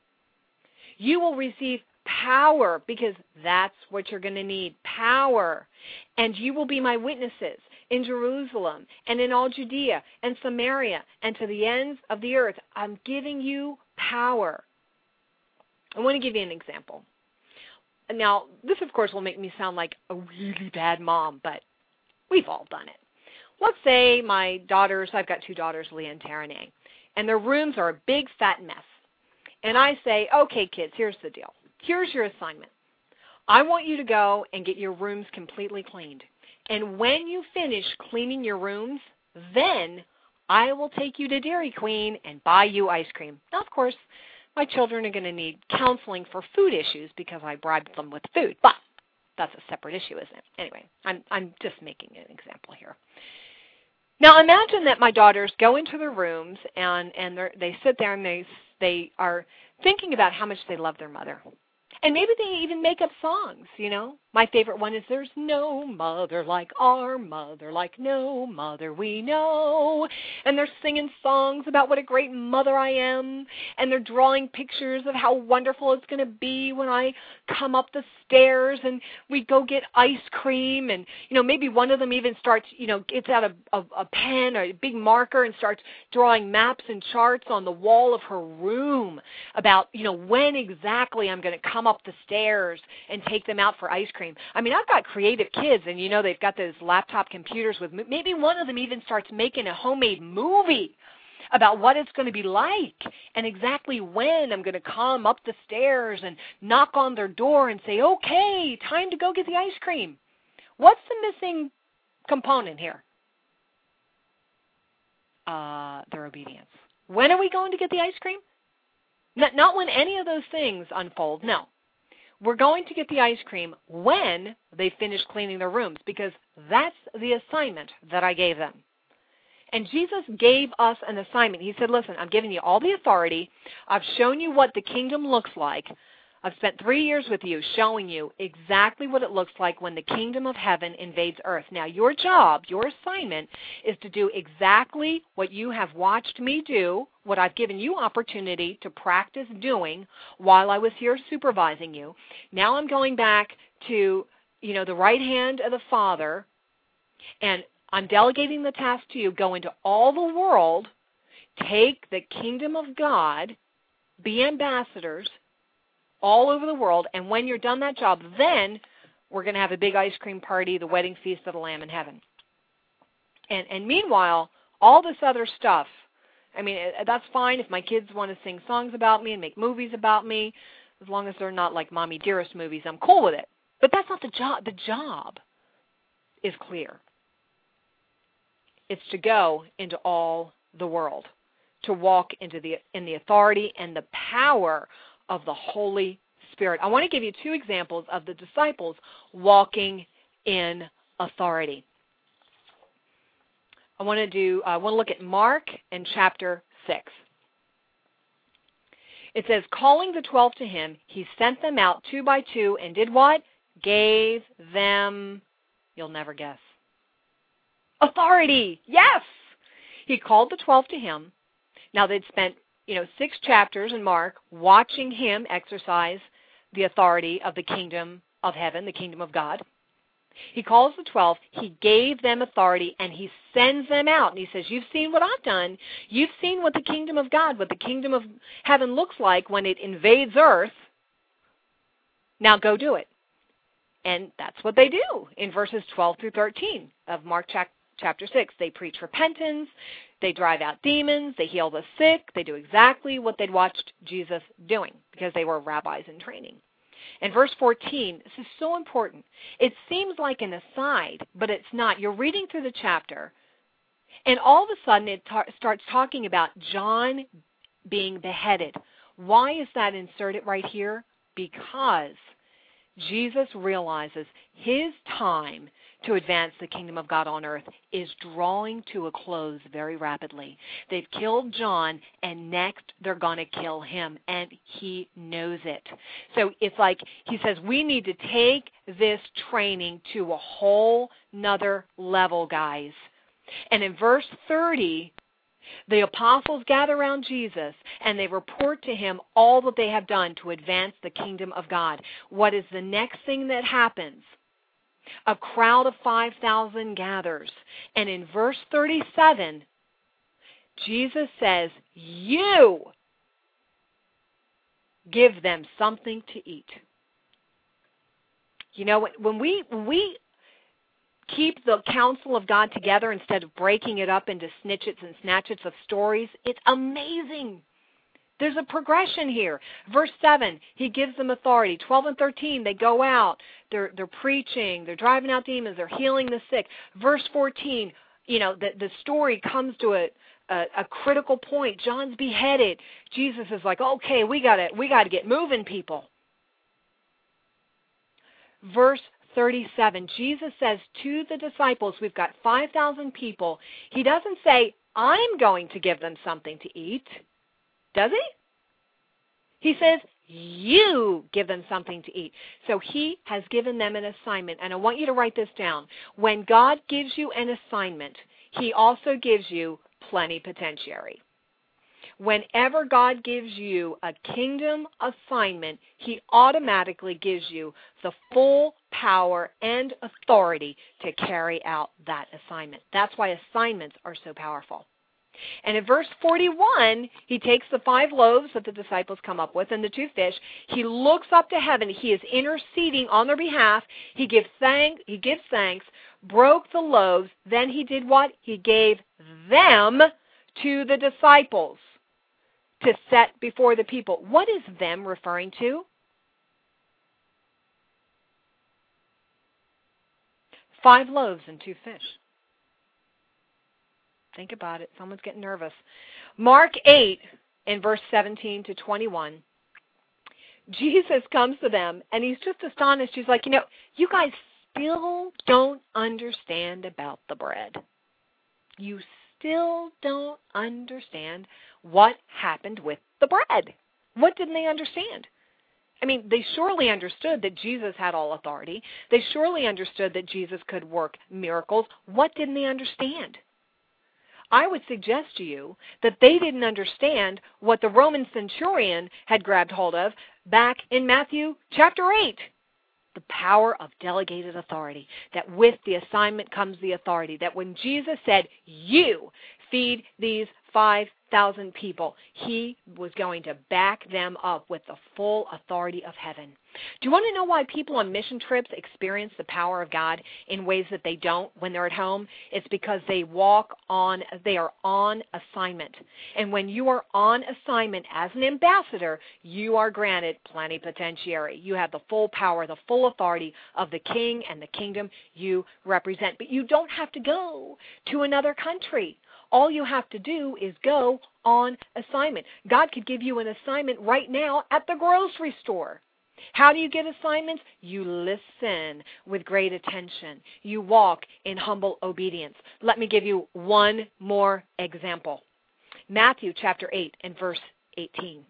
You will receive power because that's what you're going to need, power. And you will be my witnesses in Jerusalem and in all Judea and Samaria and to the ends of the earth. I'm giving you power. I want to give you an example. Now, this, of course, will make me sound like a really bad mom, but we've all done it. Let's say my daughters, I've got two daughters, Leah and Taranay, and their rooms are a big, fat mess. And I say, okay, kids, here's the deal. Here's your assignment. I want you to go and get your rooms completely cleaned. And when you finish cleaning your rooms, then I will take you to Dairy Queen and buy you ice cream. Now, of course, my children are going to need counseling for food issues because I bribed them with food. But that's a separate issue, isn't it? Anyway, I'm I'm just making an example here. Now, imagine that my daughters go into their rooms and, and they sit there and they they are thinking about how much they love their mother. And maybe they even make up songs, you know. My favorite one is, there's no mother like our mother, like no mother we know. And they're singing songs about what a great mother I am. And they're drawing pictures of how wonderful it's going to be when I come up the stairs and we go get ice cream. And, you know, maybe one of them even starts, you know, gets out a, a, a pen or a big marker and starts drawing maps and charts on the wall of her room about, you know, when exactly I'm going to come up the stairs and take them out for ice cream. I mean, I've got creative kids, and, you know, they've got those laptop computers with, maybe one of them even starts making a homemade movie about what it's going to be like and exactly when I'm going to come up the stairs and knock on their door and say, okay, time to go get the ice cream. What's the missing component here? Uh, their obedience. When are we going to get the ice cream? Not, not when any of those things unfold, no. We're going to get the ice cream when they finish cleaning their rooms, because that's the assignment that I gave them. And Jesus gave us an assignment. He said, listen, I'm giving you all the authority. I've shown you what the kingdom looks like. I've spent three years with you showing you exactly what it looks like when the kingdom of heaven invades earth. Now, your job, your assignment, is to do exactly what you have watched me do, what I've given you opportunity to practice doing while I was here supervising you. Now I'm going back to, you know, the right hand of the Father, and I'm delegating the task to you. Go into all the world, take the kingdom of God, be ambassadors all over the world, and when you're done that job, then we're going to have a big ice cream party, the wedding feast of the Lamb in heaven. And, and meanwhile, all this other stuff, I mean, that's fine if my kids want to sing songs about me and make movies about me, as long as they're not like Mommy Dearest movies, I'm cool with it. But that's not the job. The job is clear. It's to go into all the world, to walk into the in the authority and the power of the Holy Spirit. I want to give you two examples of the disciples walking in authority. I want to do. I want to look at Mark in chapter six. It says, calling the twelve to him, he sent them out two by two and did what? Gave them, you'll never guess, authority. Yes! He called the twelve to him. Now they'd spent, you know, six chapters in Mark watching him exercise the authority of the kingdom of heaven, the kingdom of God. He calls the twelve, he gave them authority, and he sends them out. And he says, you've seen what I've done. You've seen what the kingdom of God, what the kingdom of heaven looks like when it invades earth. Now go do it. And that's what they do in verses twelve through thirteen of Mark chapter six. They preach repentance, they drive out demons, they heal the sick, they do exactly what they'd watched Jesus doing because they were rabbis in training. In verse fourteen, this is so important. It seems like an aside, but it's not. You're reading through the chapter, and all of a sudden it ta- starts talking about John being beheaded. Why is that inserted right here? Because Jesus realizes his time to advance the kingdom of God on earth is drawing to a close very rapidly. They've killed John, and next they're going to kill him, and he knows it. So it's like he says, we need to take this training to a whole nother level, guys. And in verse thirty, the apostles gather around Jesus, and they report to him all that they have done to advance the kingdom of God. What is the next thing that happens? A crowd of five thousand gathers. And in verse thirty-seven, Jesus says, you give them something to eat. You know, when we, when we keep the counsel of God together instead of breaking it up into snitchets and snatchets of stories, it's amazing. There's a progression here. Verse seven, he gives them authority. twelve and thirteen, they go out. They're, they're preaching. They're driving out demons. They're healing the sick. Verse fourteen, you know, the, the story comes to a, a, a critical point. John's beheaded. Jesus is like, okay, we gotta, we gotta get moving, people. Verse thirty-seven, Jesus says to the disciples, we've got five thousand people. He doesn't say, I'm going to give them something to eat. Does he? He says, you give them something to eat. So he has given them an assignment. And I want you to write this down. When God gives you an assignment, he also gives you plenipotentiary. Whenever God gives you a kingdom assignment, he automatically gives you the full power and authority to carry out that assignment. That's why assignments are so powerful. And in verse forty-one, he takes the five loaves that the disciples come up with and the two fish. He looks up to heaven. He is interceding on their behalf. He gives thanks, he gives thanks, broke the loaves. Then he did what? He gave them to the disciples to set before the people. What is them referring to? Five loaves and two fish. Think about it. Someone's getting nervous. Mark eight, in verse seventeen to twenty-one, Jesus comes to them, and he's just astonished. He's like, you know, you guys still don't understand about the bread. You still don't understand what happened with the bread. What didn't they understand? I mean, they surely understood that Jesus had all authority. They surely understood that Jesus could work miracles. What didn't they understand? I would suggest to you that they didn't understand what the Roman centurion had grabbed hold of back in Matthew chapter eight. The power of delegated authority. That with the assignment comes the authority. That when Jesus said, you feed these five thousand people, he was going to back them up with the full authority of heaven. Do you want to know why people on mission trips experience the power of God in ways that they don't when they're at home? It's because they walk on, they are on assignment. And when you are on assignment as an ambassador, you are granted plenipotentiary. You have the full power, the full authority of the king and the kingdom you represent. But you don't have to go to another country. All you have to do is go on assignment. God could give you an assignment right now at the grocery store. How do you get assignments? You listen with great attention. You walk in humble obedience. Let me give you one more example. Matthew chapter eight and verse eighteen.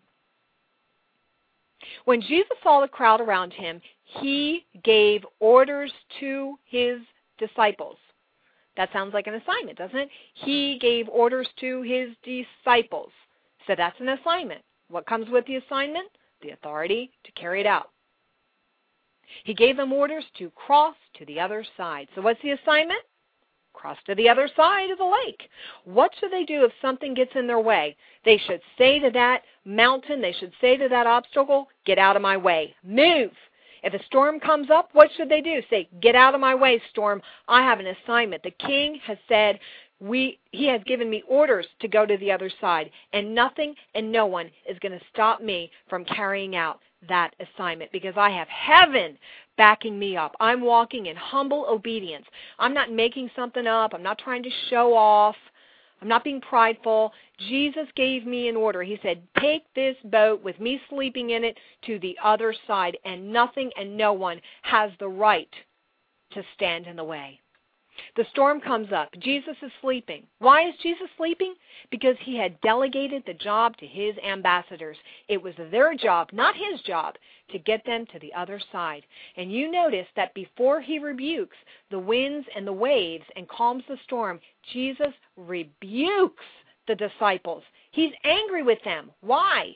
When Jesus saw the crowd around him, he gave orders to his disciples. That sounds like an assignment, doesn't it? He gave orders to his disciples. So that's an assignment. What comes with the assignment? The authority to carry it out. He gave them orders to cross to the other side. So what's the assignment? Cross to the other side of the lake. What should they do if something gets in their way? They should say to that mountain, they should say to that obstacle, get out of my way. Move. If a storm comes up, what should they do? Say, get out of my way, storm. I have an assignment. The king has said, we, he has given me orders to go to the other side, and nothing and no one is going to stop me from carrying out that assignment because I have heaven backing me up. I'm walking in humble obedience. I'm not making something up. I'm not trying to show off. I'm not being prideful. Jesus gave me an order. He said, take this boat with me sleeping in it to the other side, and nothing and no one has the right to stand in the way. The storm comes up. Jesus is sleeping. Why is Jesus sleeping? Because he had delegated the job to his ambassadors. It was their job, not his job, to get them to the other side. And you notice that before he rebukes the winds and the waves and calms the storm, Jesus rebukes the disciples. He's angry with them. Why?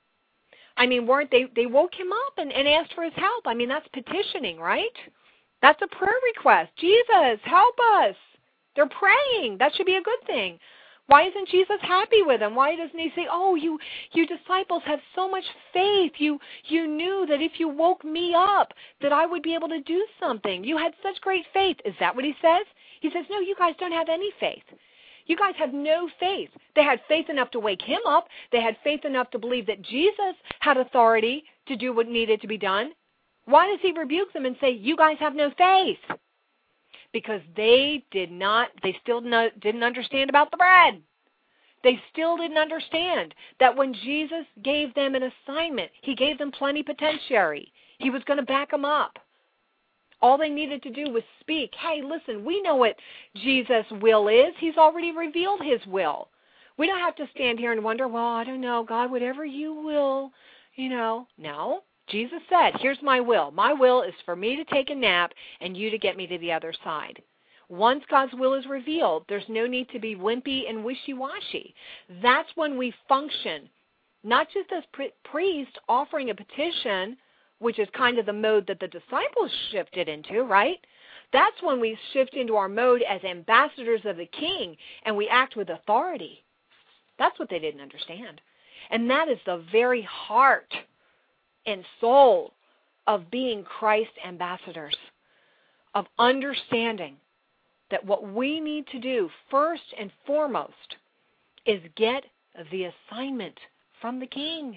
I mean, weren't they, they woke him up and, and asked for his help. I mean, that's petitioning, right? That's a prayer request. Jesus, help us. They're praying. That should be a good thing. Why isn't Jesus happy with them? Why doesn't he say, oh, you you disciples have so much faith. You you knew that if you woke me up, that I would be able to do something. You had such great faith. Is that what he says? He says, no, you guys don't have any faith. You guys have no faith. They had faith enough to wake him up. They had faith enough to believe that Jesus had authority to do what needed to be done. Why does he rebuke them and say, you guys have no faith? Because they did not, they still no, didn't understand about the bread. They still didn't understand that when Jesus gave them an assignment, he gave them plenipotentiary. He was going to back them up. All they needed to do was speak. Hey, listen, we know what Jesus' will is. He's already revealed his will. We don't have to stand here and wonder, well, I don't know, God, whatever you will, you know. No. Jesus said, here's my will. My will is for me to take a nap and you to get me to the other side. Once God's will is revealed, there's no need to be wimpy and wishy-washy. That's when we function, not just as pri- priest offering a petition, which is kind of the mode that the disciples shifted into, right? That's when we shift into our mode as ambassadors of the King and we act with authority. That's what they didn't understand. And that is the very heart and soul of being Christ ambassadors, of understanding that what we need to do first and foremost is get the assignment from the King.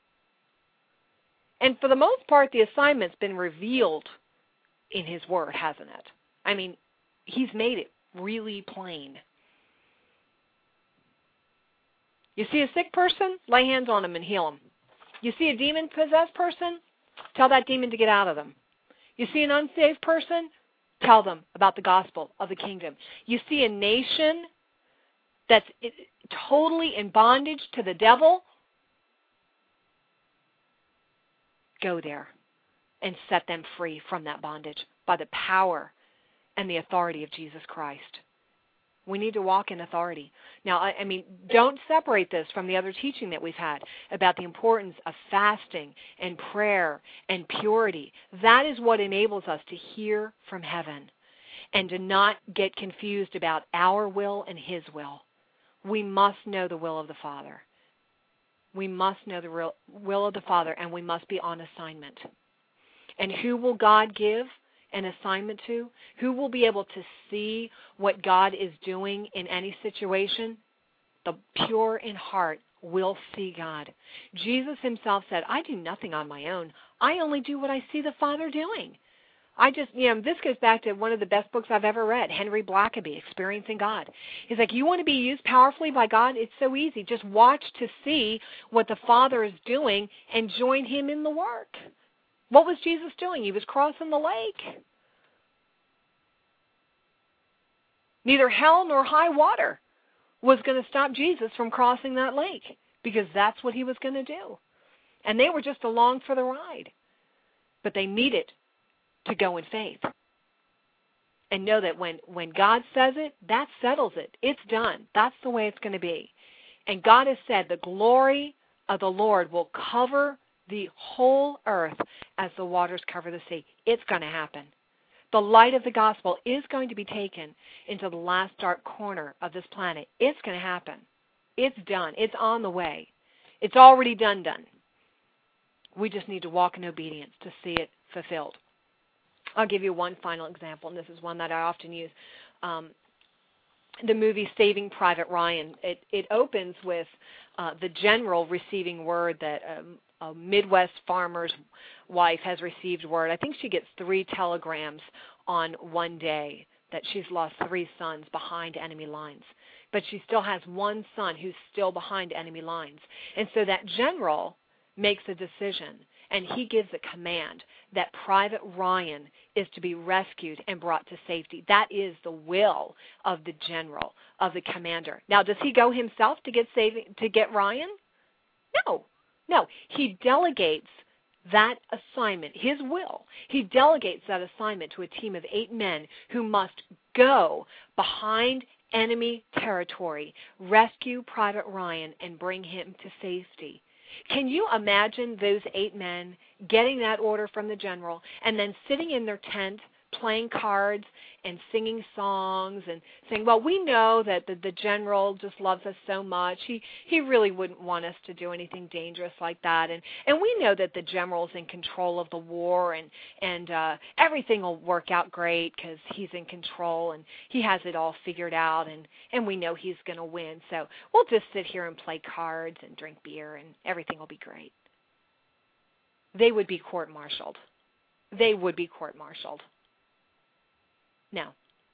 And for the most part, the assignment's been revealed in his word, hasn't it? I mean, he's made it really plain. You see a sick person, lay hands on him and heal him. You see a demon-possessed person, tell that demon to get out of them. You see an unsaved person, tell them about the gospel of the kingdom. You see a nation that's totally in bondage to the devil, go there and set them free from that bondage by the power and the authority of Jesus Christ. We need to walk in authority. Now, I, I mean, don't separate this from the other teaching that we've had about the importance of fasting and prayer and purity. That is what enables us to hear from heaven and to not get confused about our will and his will. We must know the will of the Father. We must know the real will of the Father, and we must be on assignment. And who will God give an assignment to? Who will be able to see what God is doing in any situation? The pure in heart will see God. Jesus himself said, I do nothing on my own. I only do what I see the Father doing. I just, you know, this goes back to one of the best books I've ever read, Henry Blackaby, Experiencing God. He's like, you want to be used powerfully by God? It's so easy. Just watch to see what the Father is doing and join him in the work. What was Jesus doing? He was crossing the lake. Neither hell nor high water was going to stop Jesus from crossing that lake because that's what he was going to do. And they were just along for the ride. But they needed to go in faith and know that when, when God says it, that settles it. It's done. That's the way it's going to be. And God has said the glory of the Lord will cover the whole earth as the waters cover the sea. It's going to happen. The light of the gospel is going to be taken into the last dark corner of this planet. It's going to happen. It's done. It's on the way. It's already done, done. We just need to walk in obedience to see it fulfilled. I'll give you one final example, and this is one that I often use. Um, the movie Saving Private Ryan, it, it opens with uh, the general receiving word that um, a Midwest farmer's wife has received word. I think she gets three telegrams on one day that she's lost three sons behind enemy lines. But she still has one son who's still behind enemy lines. And so that general makes a decision, and he gives a command that Private Ryan is to be rescued and brought to safety. That is the will of the general, of the commander. Now, does he go himself to get saving, to get Ryan? No. No. He delegates that assignment, his will. He delegates that assignment to a team of eight men who must go behind enemy territory, rescue Private Ryan, and bring him to safety. Can you imagine those eight men getting that order from the general and then sitting in their tent playing cards and singing songs and saying, well, we know that the, the general just loves us so much. He he really wouldn't want us to do anything dangerous like that. And, and we know that the general's in control of the war, and, and uh, everything will work out great because he's in control and he has it all figured out, and, and we know he's going to win. So we'll just sit here and play cards and drink beer and everything will be great. They would be court-martialed. They would be court-martialed. No.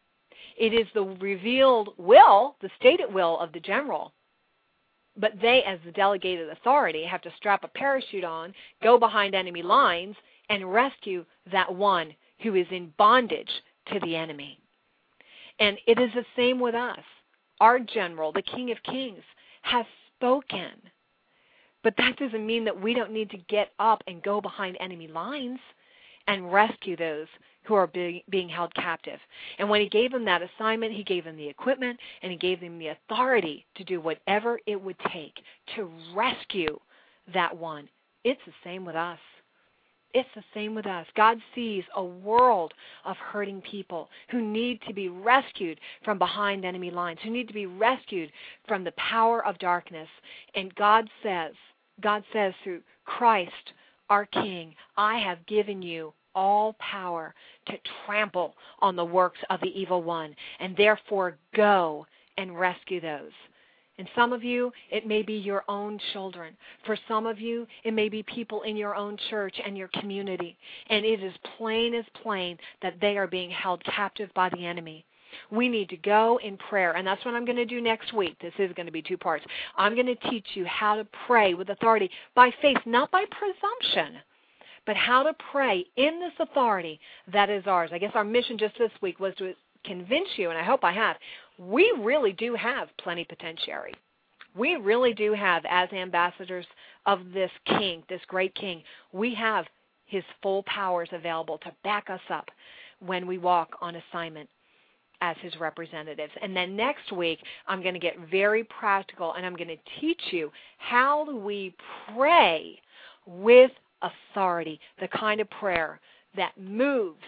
It is the revealed will, the stated will of the general, but they, as the delegated authority, have to strap a parachute on, go behind enemy lines, and rescue that one who is in bondage to the enemy. And it is the same with us. Our general, the King of Kings, has spoken. But that doesn't mean that we don't need to get up and go behind enemy lines and rescue those who are being, being held captive. And when he gave them that assignment, he gave them the equipment, and he gave them the authority to do whatever it would take to rescue that one. It's the same with us. It's the same with us. God sees a world of hurting people who need to be rescued from behind enemy lines, who need to be rescued from the power of darkness. And God says, God says through Christ, our King, I have given you all power to trample on the works of the evil one, and therefore go and rescue those. And some of you, it may be your own children. For some of you, it may be people in your own church and your community. And it is plain as plain that they are being held captive by the enemy. We need to go in prayer, and that's what I'm going to do next week. This is going to be two parts. I'm going to teach you how to pray with authority by faith, not by presumption, but how to pray in this authority that is ours. I guess our mission just this week was to convince you, and I hope I have, we really do have plenipotentiary. We really do have, as ambassadors of this King, this great King, we have his full powers available to back us up when we walk on assignment as his representatives. And then next week, I'm going to get very practical, and I'm going to teach you how do we pray with authority, the kind of prayer that moves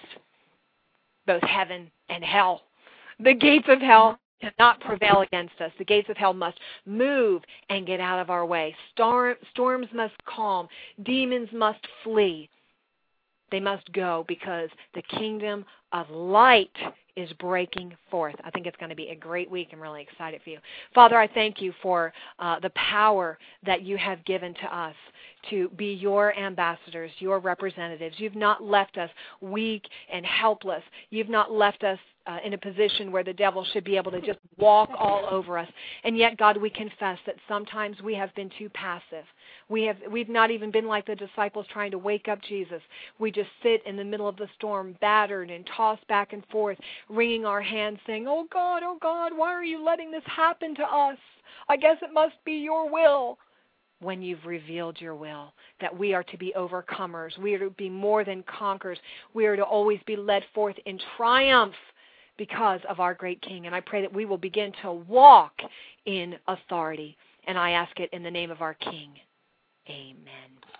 both heaven and hell. The gates of hell cannot prevail against us. The gates of hell must move and get out of our way. Storm, storms must calm. Demons must flee. They must go because the kingdom of light is breaking forth. I think it's going to be a great week. I'm really excited for you. Father, I thank you for uh, the power that you have given to us to be your ambassadors, your representatives. You've not left us weak and helpless. You've not left us uh, in a position where the devil should be able to just walk all over us. And yet, God, we confess that sometimes we have been too passive. We have, we've not even been like the disciples trying to wake up Jesus. We just sit in the middle of the storm, battered and tossed back and forth, wringing our hands, saying, oh God, oh God, why are you letting this happen to us? I guess it must be your will. When you've revealed your will, that we are to be overcomers, we are to be more than conquerors, we are to always be led forth in triumph because of our great King. And I pray that we will begin to walk in authority. And I ask it in the name of our King. Amen.